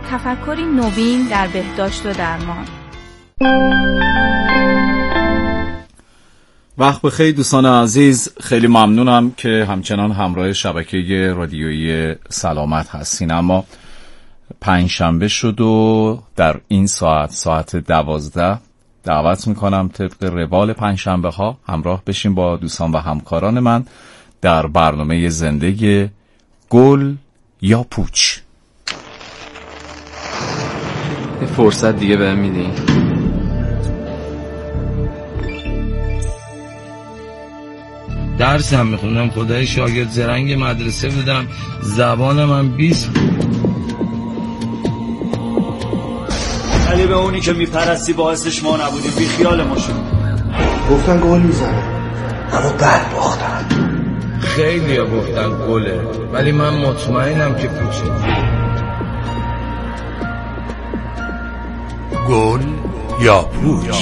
تفکری نوین در بهداشت و درمان. وقت بخیر دوستان عزیز، خیلی ممنونم که همچنان همراه شبکه رادیویی سلامت هستین. اما پنجشنبه شد و در این ساعت 12 دعوت میکنم طبق روال پنجشنبه ها همراه بشیم با دوستان و همکاران من در برنامه زنده گل یا پوچ. یه فرصت دیگه بهم میدین؟ درسم میخوندم، خدای شاگرد زرنگ مدرسه بودم، زبانم هم 20 بود. علی به اونی که میپرستی باعثش ما نبودیم، بی خیال ما شد. گفتن گل میزنه اما بد باختن. خیلی ها گفتن گله ولی من مطمئنم که پوچه. گل یا پوچ.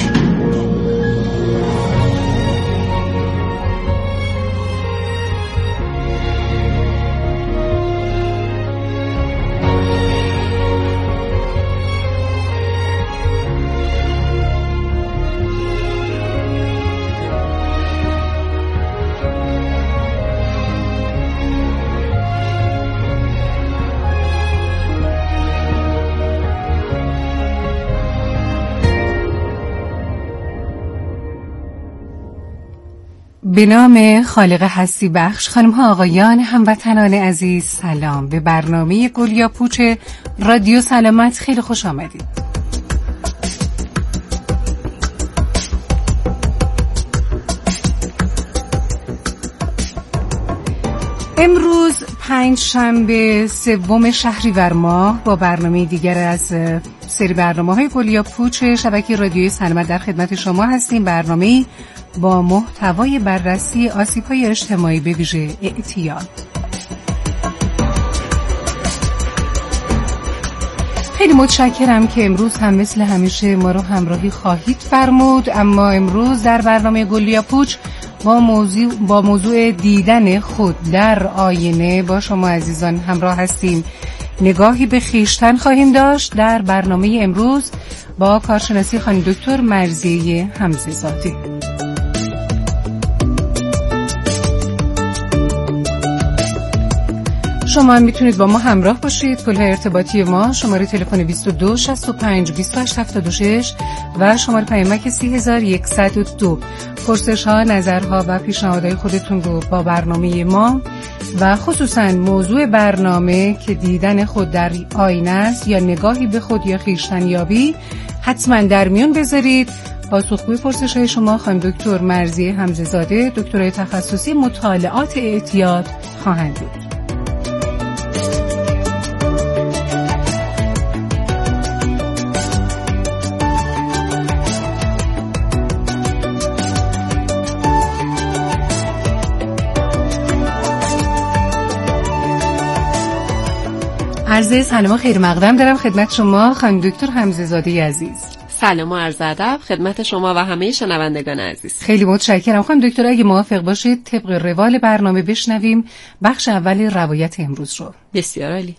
به نام خالق هستی بخش، خانم ها آقایان، هموطنان عزیز، سلام. به برنامه گل یا پوچ رادیو سلامت خیلی خوش آمدید. امروز پنجشنبه 3 شهریور ماه با برنامه دیگر از سری برنامه‌های گل یا پوچ شبکه رادیویی سلامت در خدمت شما هستیم. برنامه با محتوای بررسی آسیب‌های اجتماعی به ویژه اعتیاد. خیلی متشکرم که امروز هم مثل همیشه ما رو همراهی خواهید فرمود. اما امروز در برنامه گل یا پوچ با موضوع دیدن خود در آینه با شما عزیزان همراه هستیم. نگاهی به خویشتن خواهیم داشت در برنامه امروز با کارشناسی خانم دکتر مرضیه حمزه زاده. شما میتونید با ما همراه باشید. کلاه ارتباطی ما شماره تلفن 22 65 28 76 و شماره پیامک 3102. پرسش‌ها، نظرها و پیشنهادهای خودتون رو با برنامه ما و خصوصا موضوع برنامه که دیدن خود در آینه است یا نگاهی به خود یا خویشتن یابی حتما در میون بذارید. پاسخگوی پرسش‌های شما خانم دکتر مرضیه حمزه زاده، دکترای تخصصی مطالعات اعتیاد خواهند بود. عرض سلام و خیر مقدم دارم خدمت شما خانم دکتر حمزه زاده عزیز. سلام و عرض ادب خدمت شما و همه شنوندگان عزیز. خیلی متشکرم خانم دکتر. اگه موافق باشید طبق روال برنامه بشنویم بخش اول روایت امروز رو. بسیار عالی.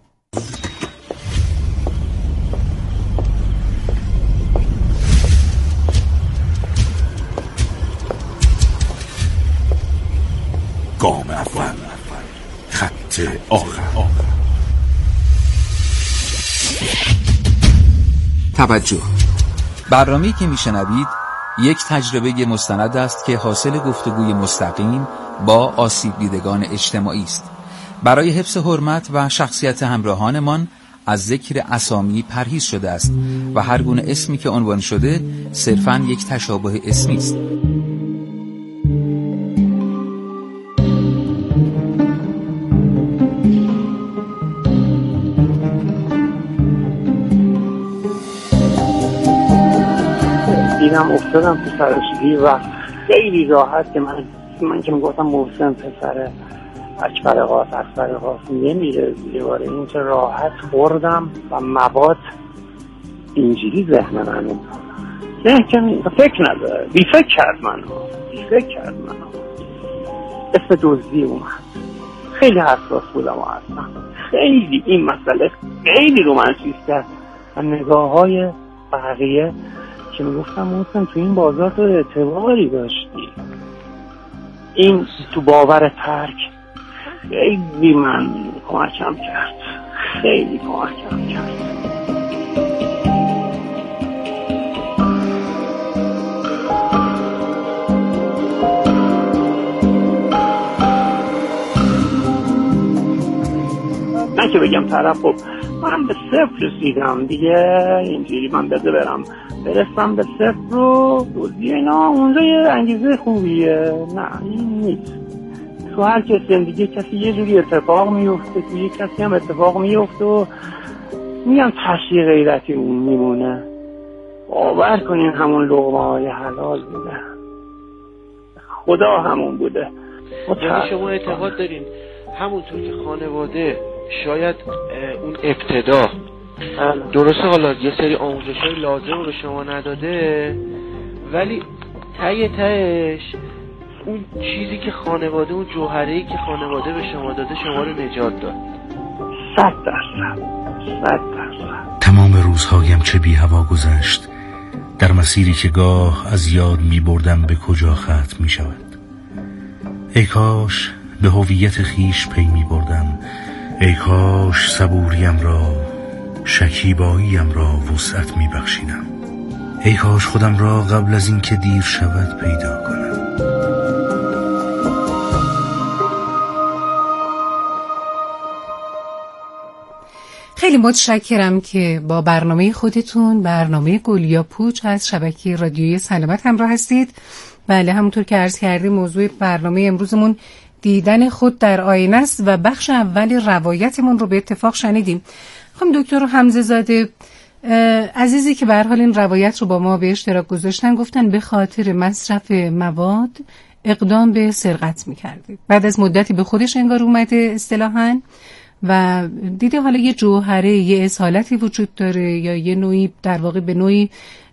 گام اول، خط آخر. توجه، برنامه‌ای که میشنوید یک تجربه مستند است که حاصل گفتگوی مستقیم با آسیب دیدگان اجتماعی است. برای حفظ حرمت و شخصیت همراهانمان از ذکر اسامی پرهیز شده است و هر گونه اسمی که عنوان شده صرفاً یک تشابه اسمی است. دیدم افتادم تو سرشگی و خیلی راحت که من که میگفتم محسن پسر اکبر قاس اکبر قاس نمیره دیواره، این چه راحت خوردم و مواد اینجوری ذهن من فکر نداره، بی فکر کرد منو اسم دزدی اومد. خیلی حساس بودم اصلا خیلی این مسئله خیلی رومانتیسته و نگاه های بقیه که میگفتم محسن تو این بازار تو اعتباری داشتی، این تو باور ترک خیلی من کمکم کرد، خیلی کمکم کرد. نه که بگم طرف خب من به صفر رسیدم دیگه، اینجوری من برسم به صفر رو دوزی اینا اونجا یه انگیزه خوبیه. نه این نیست. تو هر کسی زندگی کسی یه جوری اتفاق میفته، تو یه کسی هم اتفاق میفته و میگم تشریح غیرتی اون میمونه. باور کنین همون لقمه های حلال بوده، خدا همون بوده. یعنی شما اعتقاد دارین همونطور که خانواده شاید اون ابتدا درسته حالا یه سری آموزش‌های لازم رو به شما نداده، ولی تهش اون چیزی که خانواده، اون جوهره‌ای که خانواده به شما داده شما رو نجات داد. 100%. تمام روزهایم چه بی هوا گذشت در مسیری که گاه از یاد می بردم به کجا ختم می شود. ای کاش به هویت خیش پی می بردم، ای کاش صبوریم را، شکیباییم را وسعت می بخشیدم، ای کاش خودم را قبل از این که دیر شود پیدا کنم. خیلی متشکرم که با برنامه خودتون، برنامه گلیا پوچ از شبکه رادیویی سلامت همراه هستید. بله، همونطور که عرض کردیم موضوع برنامه امروزمون دیدن خود در آینه است و بخش اول روایتمون رو به اتفاق شنیدیم. خانم دکتر حمزه زاده عزیزی که به هر حال این روایت رو با ما به اشتراک گذاشتن، گفتن به خاطر مصرف مواد اقدام به سرقت می‌کرده. بعد از مدتی به خودش انگار اومده اصطلاحاً و دیده حالا یه جوهره، یه اصالتی وجود داره یا یه نوعی در واقع به نوعی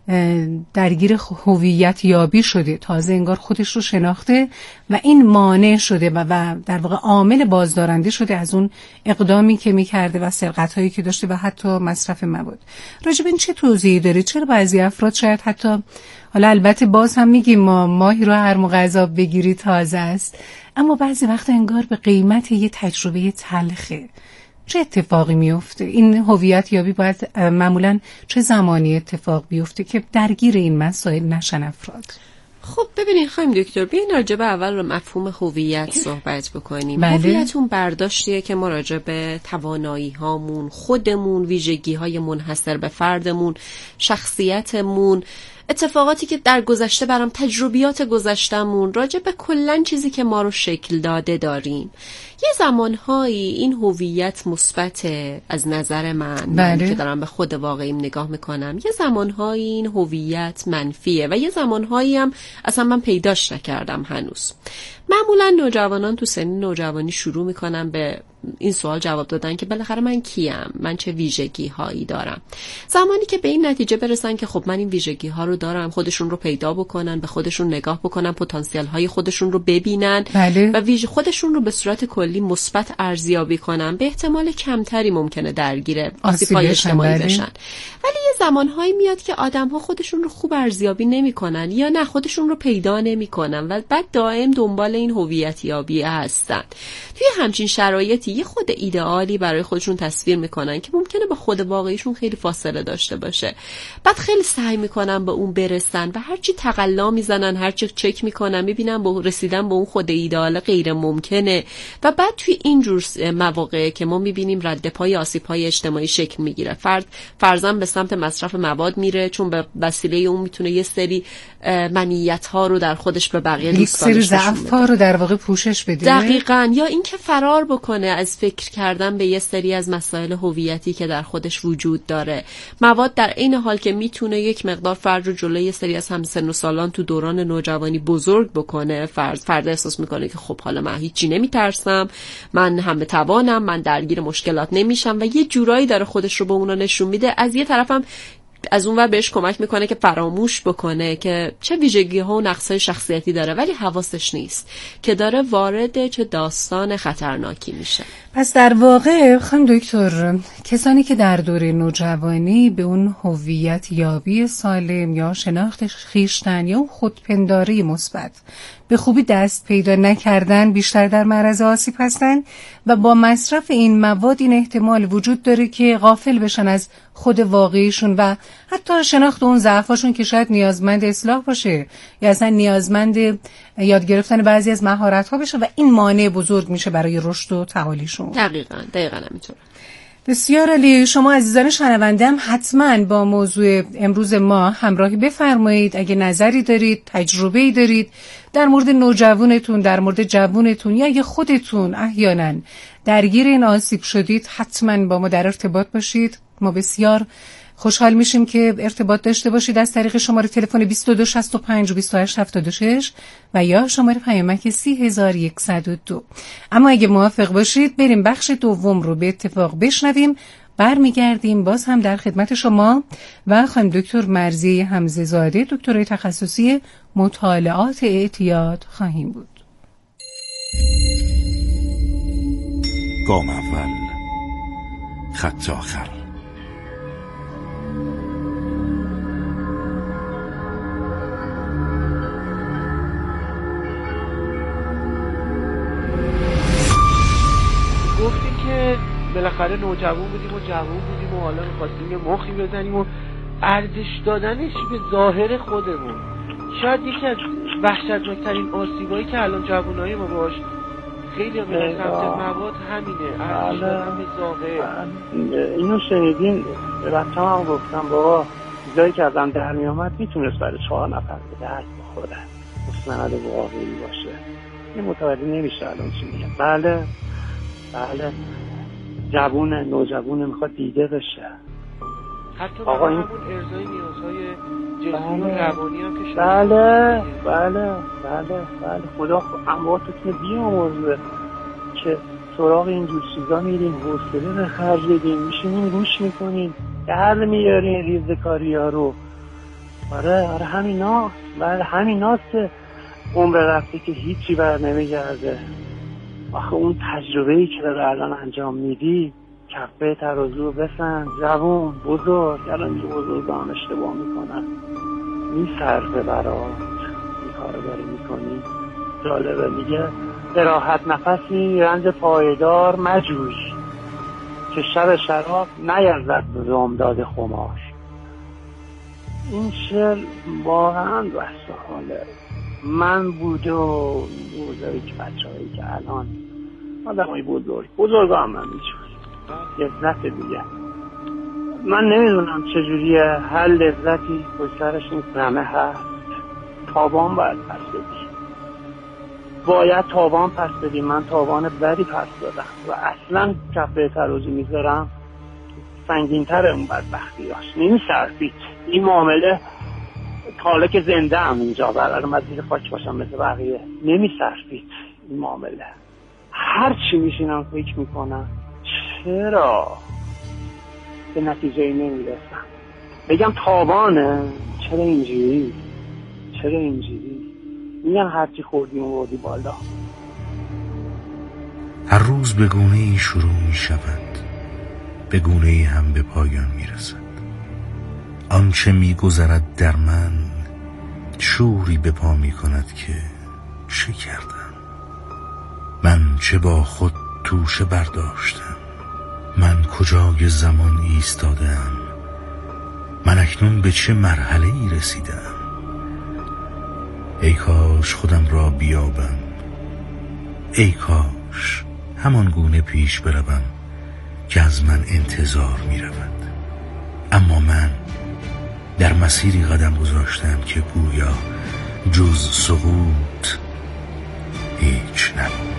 درگیر هویت یابی شده، تازه انگار خودش رو شناخته و این مانع شده و در واقع عامل بازدارنده شده از اون اقدامی که میکرده و سرقت‌هایی که داشته و حتی مصرف مواد. راجب این چه توضیحی داره؟ چرا بعضی افراد شاید حتی، حالا البته باز هم میگیم ما ماهی رو هر موقع غذا بگیری تازه است، اما بعضی وقتا انگار به قیمت یه تجربه تلخه. چه اتفاقی میفته؟ این هویت یابی باید معمولاً چه زمانی اتفاق بیفته که درگیر این مسائل نشن افراد؟ خب ببینید خانم دکتر، بیاین راجع به اول رو مفهوم هویت صحبت بکنیم. بله. هویت اون برداشتیه که ما راجع به توانایی هامون، خودمون، ویژگی های منحصر به فردمون، شخصیتمون، اتفاقاتی که در گذشته برام، تجربیات گذشتمون، راجع به کلن چیزی که ما رو شکل داده داریم. یه زمانهایی این هویت مثبته از نظر من که دارم به خود واقعیم نگاه میکنم، یه زمانهایی این هویت منفیه و یه زمانهایی هم اصلا من پیداش نکردم هنوز. معمولا نوجوانان تو سن نوجوانی شروع میکنن به این سوال جواب دادن که بالاخره من کیم، من چه ویژگی هایی دارم. زمانی که به این نتیجه برسن که خب من این ویژگی ها رو دارم، خودشون رو پیدا بکنن، به خودشون نگاه بکنن، پتانسیل های خودشون رو ببینن و خودشون رو به صورت کلی مثبت ارزیابی کنن، به احتمال کمتری ممکنه درگیر آسیب‌های اجتماعی بشن. ولی یه زمانهایی میاد که آدم‌ها خودشون رو خوب ارزیابی نمی‌کنن یا نه خودشون رو پیدا نمی‌کنن و بعد دائم دنبال این هویت یابی هستن. توی همچین شرایطی یه خود ایدئالی برای خودشون تصویر میکنن که ممکنه با خود واقعیشون خیلی فاصله داشته باشه. بعد خیلی سعی میکنن به اون برسن و هرچی تقلا میزنن، هرچی چک میکنن، میبینن با رسیدن به اون خود ایدئال غیر ممکنه و بعد توی این جور مواقع که ما میبینیم رد پای آسیب‌های اجتماعی شکل میگیره. فرضاً به سمت مصرف مواد میره، چون به وسیله اون میتونه یه سری منیت‌ها رو در خودش به بقیه دوستانش نشون بده، ضعف‌ها رو در واقع پوشش بده. دقیقاً. یا اینکه فرار بکنه از فکر کردن به یه سری از مسائل هویتی که در خودش وجود داره. مواد در این حال که میتونه یک مقدار فرد رو جلوی یه سری از همسن و سالان تو دوران نوجوانی بزرگ بکنه، فرد احساس میکنه که خب حالا من هیچی نمیترسم، من همه توانم، من درگیر مشکلات نمیشم و یه جورایی داره خودش رو به اونا نشون میده. از یه طرفم از اون ور بهش کمک میکنه که فراموش بکنه که چه ویژگی ها و نقص‌های شخصیتی داره، ولی حواسش نیست که داره وارد چه داستان خطرناکی میشه. پس در واقع خانم دکتر، کسانی که در دوره نوجوانی به اون هویت یابی سالم یا شناخت خویشتن یا خودپنداری مثبت به خوبی دست پیدا نکردن بیشتر در معرض آسیب هستن و با مصرف این مواد این احتمال وجود داره که غافل بشن از خود واقعیشون و حتی شناخت اون ضعفاشون که شاید نیازمند اصلاح باشه یا اصلا نیازمند یاد گرفتن بعضی از مهارت‌ها بشه و این مانع بزرگ میشه برای رشد و تعالیشون. دقیقاً همینطوره. بسیار عالی. شما عزیزان شنونده هم حتما با موضوع امروز ما همراهی بفرمایید. اگه نظری دارید، تجربه‌ای دارید در مورد نوجوانتون، در مورد جوانتون یا اگه خودتون احیانا درگیر این آسیب شدید، حتما با ما در ارتباط باشید. ما بسیار خوشحال میشیم که ارتباط داشته باشید از طریق شماره تلفن 2265 و 2876 و یا شماره پیامک 3102. اما اگه موافق باشید بریم بخش دوم رو به اتفاق بشنویم. برمیگردیم باز هم در خدمت شما و خانم دکتر مرضیه حمزه زاده، دکترای تخصصی مطالعات اعتیاد خواهیم بود. گام اول، خط آخر. گفتیم که بالاخره نوجوان بودیم و جوان بودیم و حالا می‌خواستیم یه مخی بزنیم و ارزش دادنش به ظاهر خودمون. شاید یکی از وحشتناکترین آسیبایی که الان جوانای ما باش خیلی به سمت مواد همینه، ارزش دادن به ظاهر. اینو شنیدین؟ بچه‌م هم گفتم بابا جایی که ازم در میامد میتونست برای 4 نفر به درد بخوره، مستند واقعی باشه. این متوجه نمیشه الان چی میگم. بله نوجوان میخواد دیده بشه. حتی آقا این همون ارضای نیازهای جسمی و روانی هم که بله خدا امواتتون بیامرزه که سراغ اینجور چیزا میرین، حوصله به خرج بدین، میشینین گوش میکنین، در میارین ریزکاری ها رو. آره همیناست که عمر رفته که هیچی بر نمیگرده. آخه اون تجربه‌ای که داره الان انجام میدی، کفه ترازو بسن، جوان بزرگ، الان یه بزرگان اشتباه میکنن، میسرزه برات این کارو داری میکنی. جالبه، میگه به راحت نفسی رنج پایدار مجوش که شب شراب نیرزد زمداد خمار. این شعر واقعا بحث حاله. من بوده و بوده که بچه‌هایی که الان آدمای بزرگ هم من میشون لذت دیگه. من نمیدونم چجوریه، هر لذتی پشت سرش این رمه هست. تاوان باید پس بدی، باید تاوان پس بدی. من تاوان بدی پس دادم و اصلا کفه ترازو میذارم سنگین تر اون بدبختیاش. نمی‌صرفید این معامله. حالا که زنده هم اینجا برای من زیر خاک باشم مثل بقیه، نمی‌صرفید این معامله. هر چی میشینم فکر میکنم چرا به نتیجه نمیرسم. بگم تاوانه، چرا اینجوری میگم هرچی خوردی اون وردی بالا. هر روز به گونه‌ای شروع می شود، به گونه‌ای هم به پایان می رسد. آنچه می گذرد در من شوری به پا می کند که چه کردم من، چه با خود توشه برداشتم من، کجای زمان ایستادم من، اکنون به چه مرحله‌ای رسیدم. ای کاش خودم را بیابم، ای کاش همان گونه پیش بروم که از من انتظار می رود. اما من در مسیری قدم گذاشتم که گویا جز سقوط هیچ نبود.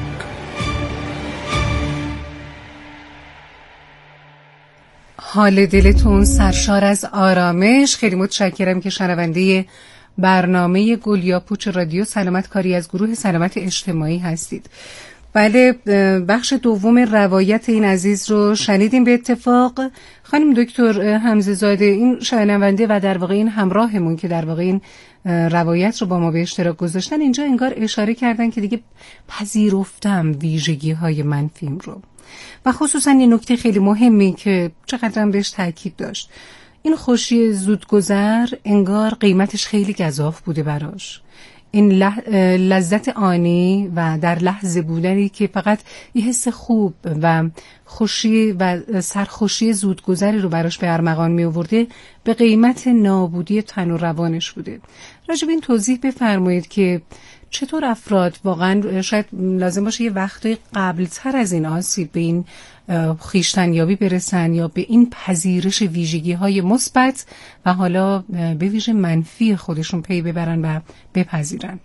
حال دلتون سرشار از آرامش. خیلی متشکرم که شنونده برنامه گل یا پوچ رادیو سلامت کاری از گروه سلامت اجتماعی هستید. بله، بخش دوم روایت این عزیز رو شنیدیم. به اتفاق خانم دکتر حمزه زاده، این شنونده و در واقع این همراهمون که در واقع این روایت رو با ما به اشتراک گذاشتن، اینجا انگار اشاره کردن که دیگه پذیرفتم ویژگی‌های منفیم رو، و خصوصا این نکته خیلی مهمی که چقدرم بهش تاکید داشت، این خوشی زودگذر انگار قیمتش خیلی گزاف بوده براش. این لذت آنی و در لحظه بودنی که فقط یه حس خوب و خوشی و سرخوشی زودگذری رو براش به ارمغان می آورده، به قیمت نابودی تن و روانش بوده. راجب این توضیح بفرمایید که چطور افراد واقعا شاید لازم باشه یه وقتی قبلتر از این آسیب به این خویشتنیابی برسن یا به این پذیرش ویژگی‌های مثبت و حالا به ویژه منفی خودشون پی ببرن و بپذیرن.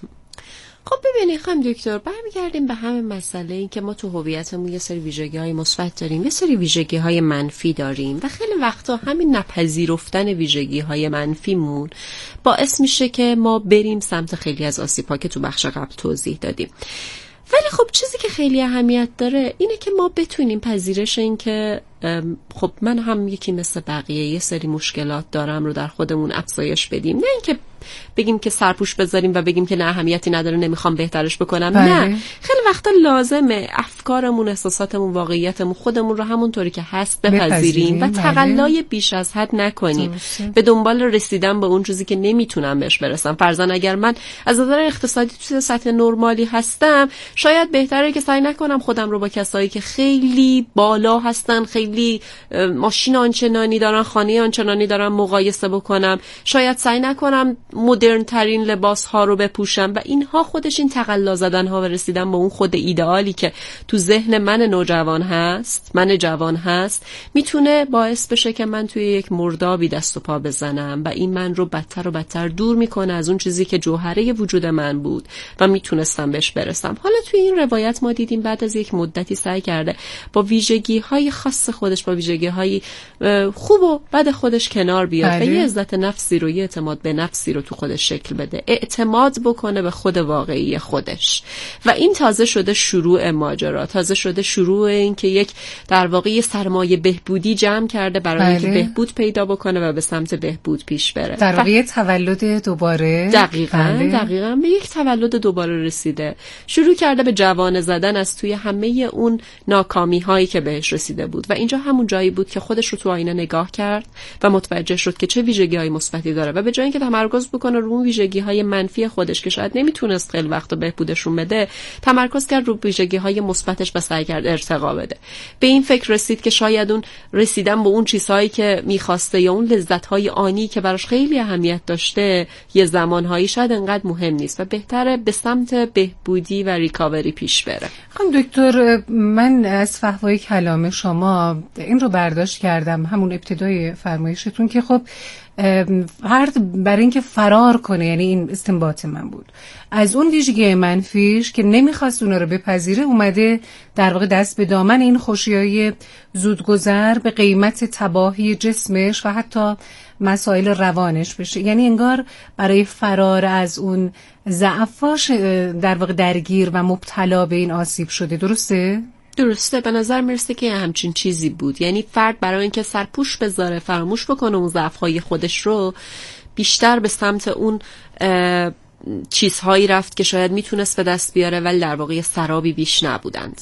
خب ببینید خانم دکتر، برمیگردیم به همین مسئله این که ما تو هویتمون یه سری ویژگی‌های مثبت داریم، یه سری ویژگی‌های منفی داریم و خیلی وقتا همین نپذیرفتن ویژگی‌های منفیمون باعث میشه که ما بریم سمت خیلی از آسیب‌ها که تو بخش قبل توضیح دادیم. ولی خب چیزی که خیلی اهمیت داره اینه که ما بتونیم پذیرش این که خب من هم یکی مثل بقیه یه سری مشکلات دارم رو در خودمون افزایش بدیم، نه اینکه بگیم که سرپوش بذاریم و بگیم که نه اهمیتی نداره نمیخوام بهترش بکنم. بله. نه، خیلی وقتا لازمه افکارمون، احساساتمون، واقعیتمون، خودمون رو همونطوری که هست بپذیریم و تقلای بیش از حد نکنیم به دنبال رسیدن به اون چیزی که نمیتونم بهش برسم. فرضاً اگر من از نظر اقتصادی تو سطح نرمالی هستم، شاید بهتره که سعی نکنم خودم رو با کسایی که خیلی بالا هستن، خیلی ماشین آنچنانی دارن، خانه آنچنانی دارن مقایسه بکنم. شاید سعی نکنم مدرن ترین لباس ها رو بپوشم و اینها خودش این تقلا زدن ها و رسیدن به اون خود ایدئالی که تو ذهن من نوجوان هست، من جوان هست، میتونه باعث بشه که من توی یک مردابی دست و پا بزنم و این من رو بدتر و بدتر دور میکنه از اون چیزی که جوهره وجود من بود و میتونستم بهش برسم. حالا توی این روایت ما دیدیم بعد از یک مدتی سعی کرده با ویژگی های خاص خودش، با ویژگی های خوب و بد خودش کنار بیاد و یه عزت نفسی رو، یه اعتماد به نفسی رو تو خودش شکل بده، اعتماد بکنه به خود واقعی خودش. و این تازه شده شروع ماجرا، تازه شده شروع این که یک در واقع یه سرمایه بهبودی جمع کرده برای اینکه بهبود پیدا بکنه و به سمت بهبود پیش بره. در واقع تولد دوباره. دقیقاً به یک تولد دوباره رسیده. شروع کرده به جوانه زدن از توی همه اون ناکامی هایی که بهش رسیده بود و اینجا همون جایی بود که خودش رو تو آینه نگاه کرد و متوجه شد که چه ویژگی‌های مثبتی داره و به جای اینکه تمرکز بکنه رو اون ویژگی‌های منفی خودش که شاید نمیتونست خیلی وقت بهبودشون بده، تمرکز کرد رو ویژگی‌های مثبتش و سعی کرد ارتقا بده. به این فکر رسید که شاید اون رسیدن به اون چیزهایی که می‌خواسته یا اون لذت‌های آنی که براش خیلی اهمیت داشته یه زمان‌هایی شاید انقدر مهم نیست و بهتره به سمت بهبودی و ریکاوری پیش بره. خانم دکتر، من از فحوای کلام شما این رو برداشت کردم، همون ابتدای فرمایشتون، که خب فرد برای اینکه فرار کنه، یعنی این استنباط من بود، از اون ویژگی منفیش که نمیخواست اونا رو بپذیره، اومده در واقع دست به دامن این خوشی‌های زودگذر به قیمت تباهی جسمش و حتی مسائل روانش بشه. یعنی انگار برای فرار از اون ضعفاش در واقع درگیر و مبتلا به این آسیب شده. درسته، به نظر میرسه که همچین چیزی بود. یعنی فرد برای اینکه سرپوش بذاره، فراموش بکنه اون ضعف‌های خودش رو، بیشتر به سمت اون چیزهایی رفت که شاید میتونست به دست بیاره ولی در واقع سرابی بیش نبودند.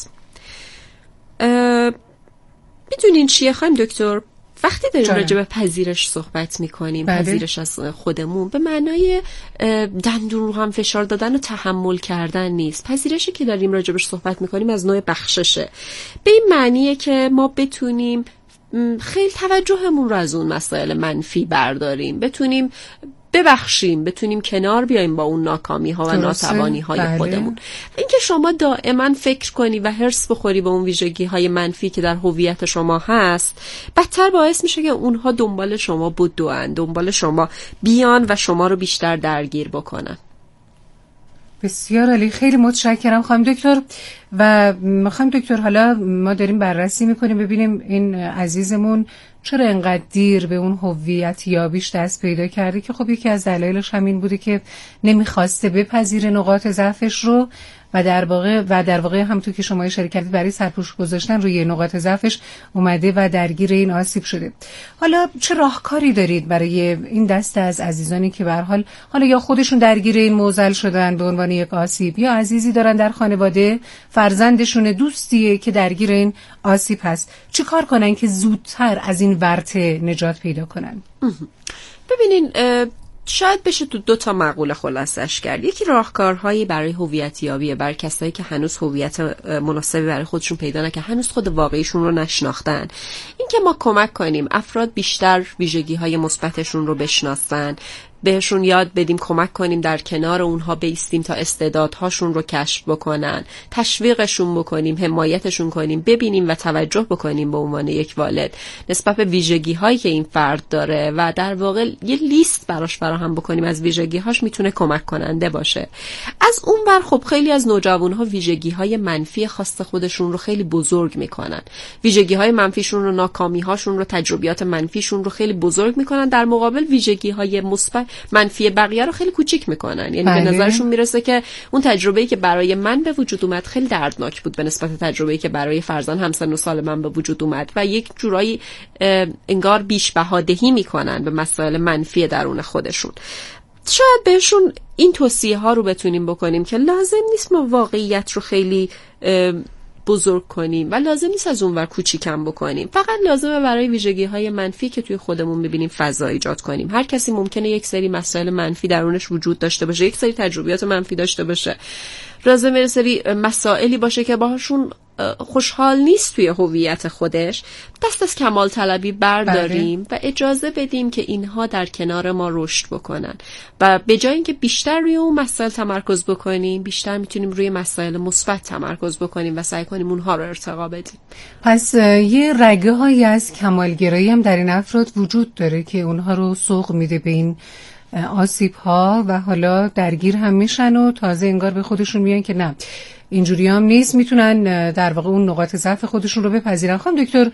میدونین چیه خانم دکتر؟ وقتی داریم راجع به پذیرش صحبت میکنیم، پذیرش از خودمون به معنای دندون رو هم فشار دادن و تحمل کردن نیست. پذیرشی که داریم راجعش صحبت میکنیم از نوع بخششه، به این معنیه که ما بتونیم خیلی توجهمون رو از اون مسائل منفی برداریم، بتونیم ببخشیم، بتونیم کنار بیایم با اون ناکامی ها و ناتوانی های خودمون. اینکه شما دائما فکر کنی و هرس بخوری به اون ویژگی های منفی که در هویت شما هست، بدتر باعث میشه که اونها دنبال شما بدوئن، دنبال شما بیان و شما رو بیشتر درگیر بکنن. بسیار عالی، خیلی متشکرم خانم دکتر. و خانم دکتر، حالا ما داریم بررسی میکنیم ببینیم این عزیزمون چرا انقدر دیر به اون هویت یابیش دست پیدا کرده که خب یکی از دلایلش همین بوده که نمیخواسته بپذیره نقاط ضعفش رو و در واقع همونطور که شما اشاره کردید برای سرپوش گذاشتن روی نقاط ضعفش اومده و درگیر این آسیب شده. حالا چه راهکاری دارید برای این دسته از عزیزانی که به هر حال حالا یا خودشون درگیر این معضل شدن به عنوان یک آسیب یا عزیزی دارن در خانواده، فرزندشون، دوستیه که درگیر این آسیب هست، چه کار کنن که زودتر از این ورطه نجات پیدا کنن؟ ببینین شاید بشه تو 2 مقوله خلاصش کرد. یکی راهکارهایی برای هویت یابی برای کسایی که هنوز هویت مناسبی برای خودشون پیدا نکردن، هنوز خود واقعیشون رو نشناختن، این که ما کمک کنیم افراد بیشتر ویژگی‌های مثبتشون رو بشناسن، بهشون یاد بدیم، کمک کنیم در کنار اونها بیستیم تا استعدادهاشون رو کشف بکنن، تشویقشون بکنیم، حمایتشون کنیم، ببینیم و توجه بکنیم به عنوان یک والد نسبت به ویژگی‌هایی که این فرد داره و در واقع یه لیست براش فراهم بکنیم از ویژگی‌هاش، میتونه کمک کننده باشه. از اون ور خب خیلی از نوجوان‌ها ویژگی‌های منفی خاص خودشون رو خیلی بزرگ میکنن، ویژگی‌های منفیشون رو، ناکامی‌هاشون رو، تجربیات منفیشون رو خیلی بزرگ میکنن، در مقابل ویژگی‌های مثبت منفی بقیه رو خیلی کوچیک میکنن. یعنی به نظرشون میرسه که اون تجربه‌ای که برای من به وجود اومد خیلی دردناک بود به نسبت تجربه‌ای که برای فرزند همسن و سال من به وجود اومد و یک جورایی انگار بیش بهادهی میکنن به مسائل منفی درون خودشون. شاید بهشون این توصیه ها رو بتونیم بکنیم که لازم نیست ما واقعیت رو خیلی بزرگ کنیم و لازم نیست از اونور کوچیکم بکنیم، فقط لازمه برای ویژگی‌های منفی که توی خودمون می‌بینیم فضا ایجاد کنیم. هر کسی ممکنه یک سری مسائل منفی درونش وجود داشته باشه، یک سری تجربیات منفی داشته باشه، لازمه یه سری مسائلی باشه که باهاشون خوشحال نیست توی هویت خودش، دست از کمال طلبی برداریم و اجازه بدیم که اینها در کنار ما رشد بکنن و به جای اینکه بیشتر روی اون مسائل تمرکز بکنیم، بیشتر میتونیم روی مسائل مثبت تمرکز بکنیم و سعی کنیم اونها رو ارتقا بدیم. پس یه رگه هایی از کمالگرایی هم در این افراد وجود داره که اونها رو سوق میده به این آسیب ها و حالا درگیر هم میشن و تازه انگار به خودشون میگن که نه اینجوری هم نیست، میتونن در واقع اون نقاط ضعف خودشون رو بپذیرن. خانم دکتر،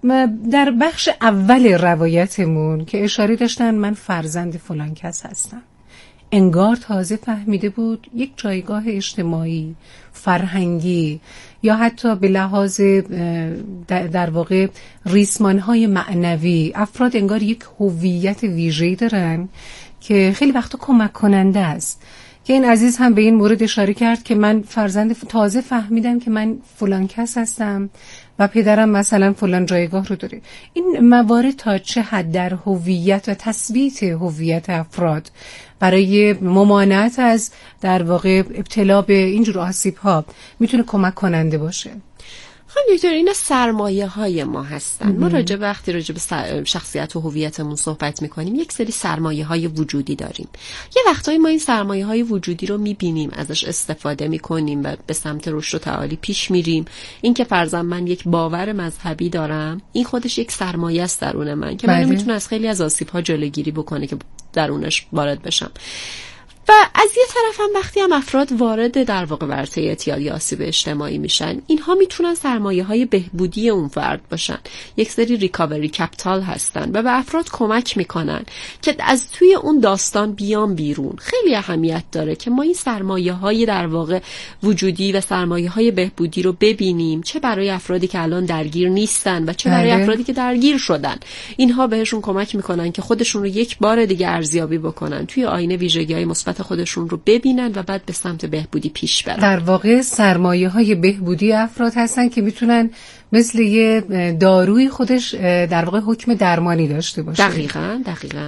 در بخش اول روایتمون که اشاره داشتن من فرزند فلان کس هستم، انگار تازه فهمیده بود یک جایگاه اجتماعی، فرهنگی یا حتی به لحاظ در واقع ریسمان‌های معنوی افراد انگار یک هویت ویژه‌ای دارن که خیلی وقتا کمک کننده است. که این عزیز هم به این مورد اشاره کرد که من فرزند تازه فهمیدم که من فلان کس هستم و پدرم مثلا فلان جایگاه رو داره. این موارد تا چه حد در هویت و تثبیت هویت افراد برای ممانعت از در واقع ابتلا به اینجور آسیب‌ها میتونه کمک کننده باشه؟ خانم دکتر، اینا سرمایه های ما هستن. ما وقتی راجع به شخصیت و هویتمون صحبت میکنیم یک سری سرمایه های وجودی داریم. یه وقتایی ما این سرمایه های وجودی رو میبینیم، ازش استفاده میکنیم و به سمت رشد و تعالی پیش میریم. این که فرضاً من یک باور مذهبی دارم، این خودش یک سرمایه است درون من که منو میتونه از خیلی از آسیب ها جلوگیری بکنه که درونش وارد بشم. و از یه طرف هم وقتی هم افراد وارد در واقع ورطه اعتیاد یا آسیب اجتماعی میشن، اینها میتونن سرمایه‌های بهبودی اون فرد باشن، یک سری ریکاوری کپیتال هستن و به افراد کمک میکنن که از توی اون داستان بیان بیرون. خیلی اهمیت داره که ما این سرمایه‌های در واقع وجودی و سرمایه‌های بهبودی رو ببینیم، چه برای افرادی که الان درگیر نیستن و چه برای افرادی که درگیر شدن. اینها بهشون کمک میکنن که خودشون رو یک بار دیگه ارزیابی بکنن، توی آینه ویژگی‌های مثبت خودشون رو ببینن و بعد به سمت بهبودی پیش برن. در واقع سرمایه‌های بهبودی افراد هستن که میتونن مثل یه داروی خودش در واقع حکم درمانی داشته باشه. دقیقاً.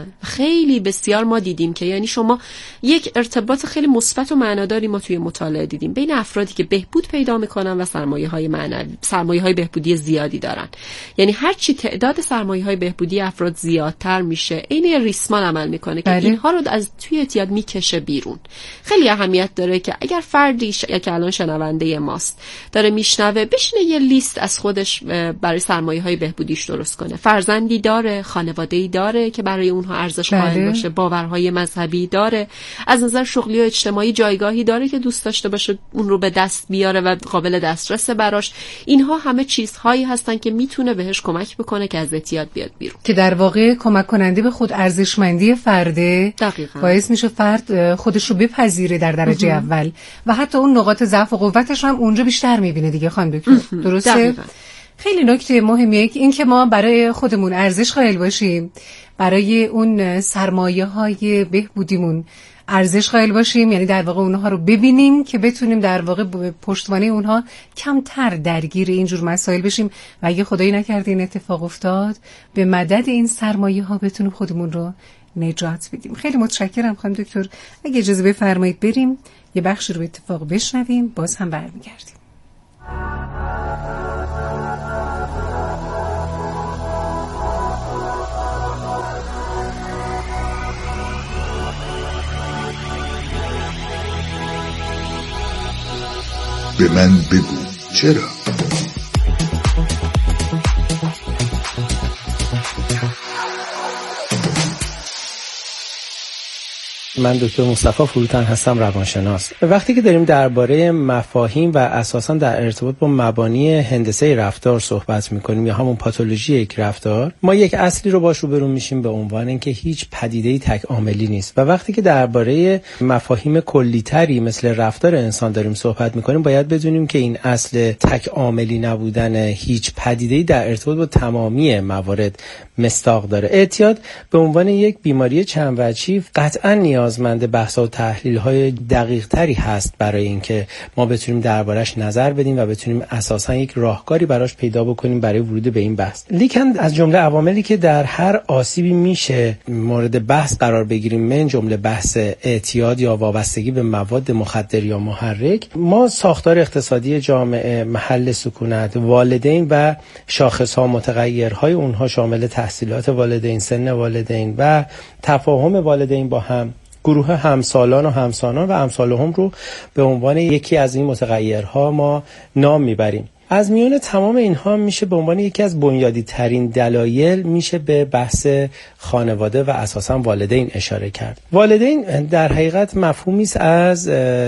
خیلی بسیار ما دیدیم که یعنی شما یک ارتباط خیلی مثبت و معناداری ما توی مطالعه دیدیم بین افرادی که بهبود پیدا میکنن و سرمایه‌های معنوی، سرمایه‌های بهبودی زیادی دارن. یعنی هر چی تعداد سرمایه‌های بهبودی افراد زیادتر میشه، این ریسمان عمل میکنه که اینها رو از توی اعتیاد میکشه بیرون. خیلی اهمیت داره که اگر فردی که الان شنونده ماست داره میشنوه، بشینه یه لیست از خودش برای سرمایه‌های بهبودیش درست کنه. فرزندی داره، خانواده‌ای داره که برای اونها ارزش قائل باشه، باورهای مذهبی داره، از نظر شغلی و اجتماعی جایگاهی داره که دوست داشته باشه اون رو به دست بیاره و قابل دسترس براش. اینها همه چیزهایی هستن که میتونه بهش کمک بکنه که از اعتیاد بیاد بیرون، که در واقع کمک کننده به خود ارزشمندی فرده. دقیقاً. باعث میشه فرد خودش رو بپذیره در درجه اول و حتی اون نقاط ضعف و قوتش هم اونجا بیشتر میبینه دیگه. خانم دکتر درسته؟ دقیقاً. خیلی نکته مهمیه این که ما برای خودمون ارزش قائل باشیم، برای اون سرمایه‌های بهبودیمون ارزش قائل باشیم، یعنی در واقع اونها رو ببینیم که بتونیم در واقع به پشتوانه اونها کمتر درگیر اینجور مسائل بشیم و اگه خدایی نکرده این اتفاق افتاد به مدد این سرمایه‌ها بتونیم خودمون رو نجات بدیم. خیلی متشکرم خانم دکتر. اگه اجازه بفرمایید بریم یه بخش رو به اتفاق بشنویم، باز هم برمیگردیم. به من بگو چرا؟ من دکتر مصطفی فروتن هستم، روانشناس. وقتی که داریم درباره مفاهیم و اساساً در ارتباط با مبانی هندسه رفتار صحبت می‌کنیم یا همون پاتولوژی یک رفتار، ما یک اصلی رو باش روبرو میشیم به عنوان اینکه هیچ پدیده‌ای تک عاملی نیست و وقتی که درباره مفاهیم کلی‌تری مثل رفتار انسان داریم صحبت می‌کنیم باید بدونیم که این اصل تک عاملی نبودن هیچ پدیده‌ای در ارتباط با تمامی موارد مصداق داره. اعتیاد به عنوان یک بیماری چند وجهی قطعاً نیازمند بحث و تحلیل‌های دقیق‌تری هست برای اینکه ما بتونیم دربارش نظر بدیم و بتونیم اساساً یک راهکاری براش پیدا بکنیم برای ورود به این بحث. لیکن از جمله عواملی که در هر آسیبی میشه مورد بحث قرار بگیریم، من جمله بحث اعتیاد یا وابستگی به مواد مخدر یا محرک، ما ساختار اقتصادی جامعه، محل سکونت، والدین و شاخص‌ها متغیرهای اونها شامل تحصیلات والدین، سن والدین و تفاهم والدین با هم، گروه همسالان و همسانان و امثالهم رو به عنوان یکی از این متغیرها ما نام میبریم. از میان تمام اینها میشه به عنوان یکی از بنیادی ترین دلایل میشه به بحث خانواده و اساساً والدین اشاره کرد. والدین در حقیقت مفهومی است از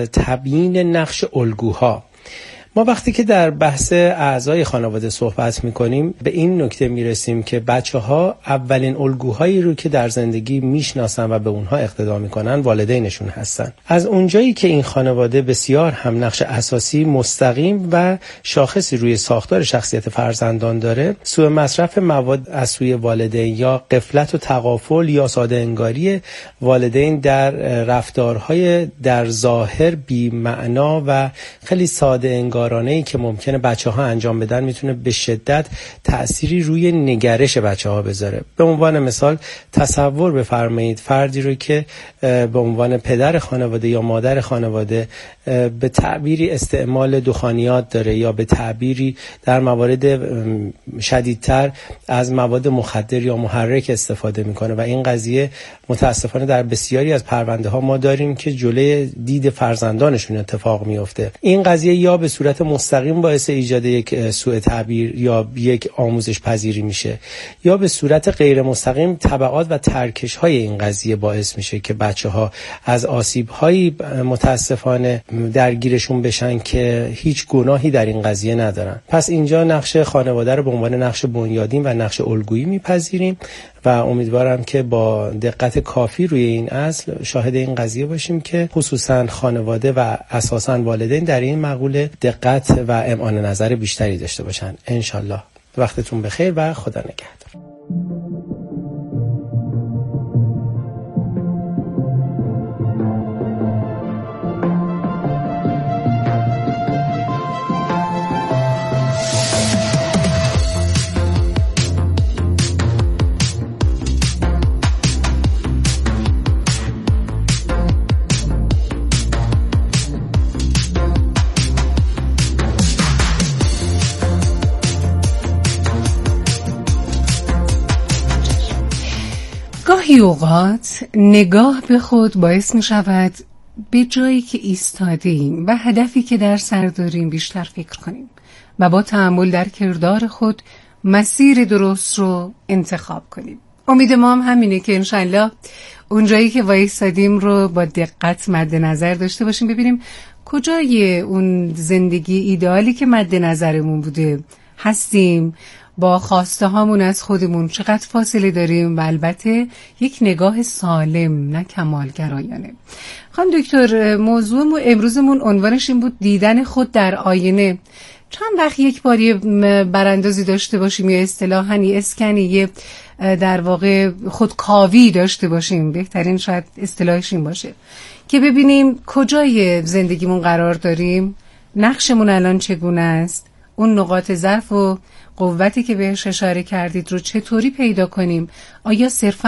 تبیین نقش الگوها. ما وقتی که در بحث اعضای خانواده صحبت میکنیم به این نکته میرسیم که بچه‌ها اولین الگوهایی رو که در زندگی میشناسن و به اونها اقتدا میکنن والدینشون هستن. از اونجایی که این خانواده بسیار هم نقش اساسی مستقیم و شاخصی روی ساختار شخصیت فرزندان داره، سوء مصرف مواد از سوی والدین یا غفلت و تغافل یا ساده انگاری والدین در رفتارهای در ظاهر بی معنا و خیلی ساده انگارانه‌ای که ممکنه بچه‌ها انجام بدن میتونه به شدت تأثیری روی نگرش بچه‌ها بذاره. به عنوان مثال تصور بفرمایید فردی رو که به عنوان پدر خانواده یا مادر خانواده به تعبیری استعمال دخانیات داره یا به تعبیری در موارد شدیدتر از مواد مخدر یا محرک استفاده میکنه و این قضیه متاسفانه در بسیاری از پرونده ها ما داریم که جلوی دید فرزندانشون اتفاق میفته. این قضیه یا به صورت مستقیم باعث ایجاد یک سوء تعبیر یا یک آموزش پذیری میشه یا به صورت غیر مستقیم تبعات و ترکش های این قضیه باعث میشه که بچه‌ها از آسیب هایی متاسفانه درگیرشون بشن که هیچ گناهی در این قضیه ندارن. پس اینجا نقش خانواده رو به عنوان نقش بنیادین و نقش الگویی میپذیریم و امیدوارم که با دقت کافی روی این اصل شاهد این قضیه باشیم که خصوصا خانواده و اساساً والدین در این مقوله دقت و امعان نظر بیشتری داشته باشن. انشالله. وقتتون بخیر و خدا نگهدار. گاهی اوقات نگاه به خود باعث می شود به جایی که ایستادیم و هدفی که در سر داریم بیشتر فکر کنیم و با تأمل در کردار خود مسیر درست رو انتخاب کنیم. امید ما هم همینه که انشالله اونجایی که وایسادیم رو با دقت مد نظر داشته باشیم، ببینیم کجای اون زندگی ایدئالی که مد نظرمون بوده هستیم، با خواسته هامون از خودمون چقدر فاصله داریم، و البته یک نگاه سالم نه کمالگرایانه. خانم دکتر، موضوع امروزمون عنوانش این بود دیدن خود در آینه. چند وقت یک باری براندازی داشته باشیم یا اصطلاحاً اسکنی در واقع خودکاوی داشته باشیم، بهترین شاید اصطلاحش این باشه، که ببینیم کجای زندگیمون قرار داریم، نقشمون الان چگونه است، اون نقاط ضعف و قوتی که بهش اشاره کردید رو چطوری پیدا کنیم. آیا صرفاً